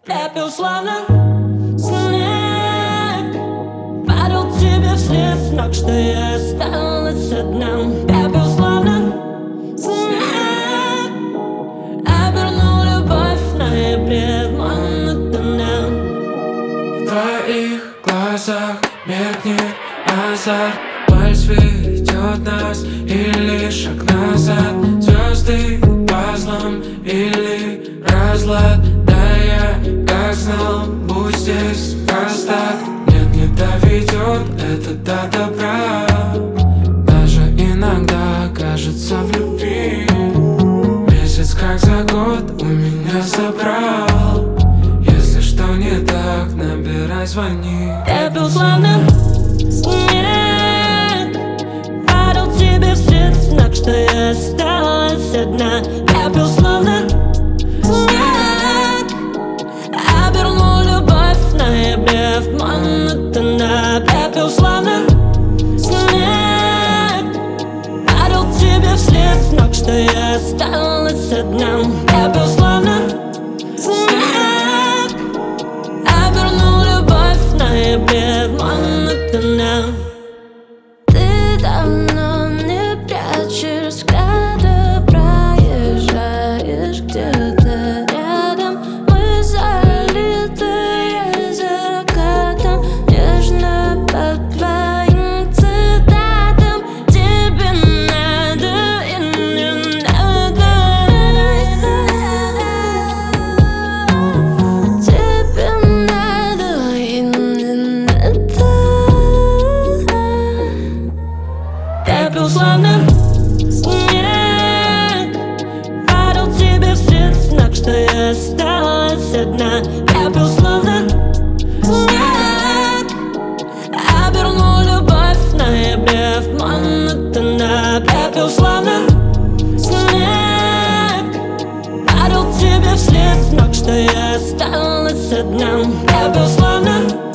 Пепел словно снег падал тебе вслед, знак, что я осталась одна. Пепел словно снег обернул любовь в ноябре в монотонном. В твоих глазах меркнет азарт. Вальс ведет нас или шаг назад. Звезды пазлом или разлад. Да я как знал, будь здесь раз так. Нет, не доведет это до добра. Даже иногда кажется в любви месяц как за год у меня забрал. Если что не так, набирай, звони. Пепел словно снег падал тебе вслед, знак, что я осталась одна. Пепел словно снег обернул любовь в ноябре в монотонно. Пепел словно снег падал тебе вслед, знак, что я осталась одна. Пепел словно снег обернул любовь в ноябре в монотонно. Ты давно не прячешь взгляда, проезжаешь где-то рядом. Мы залитые закатом, нежно по твоим цитатам. Тебе надо и не надо. Тебе надо и не надо. Пепел словно снег падал тебе вслед, знак, что я осталась одна. Пепел словно снег обернул любовь в ноябре в монотонно. Пепел словно снег падал тебе вслед, знак, что я осталась одна. Пепел словно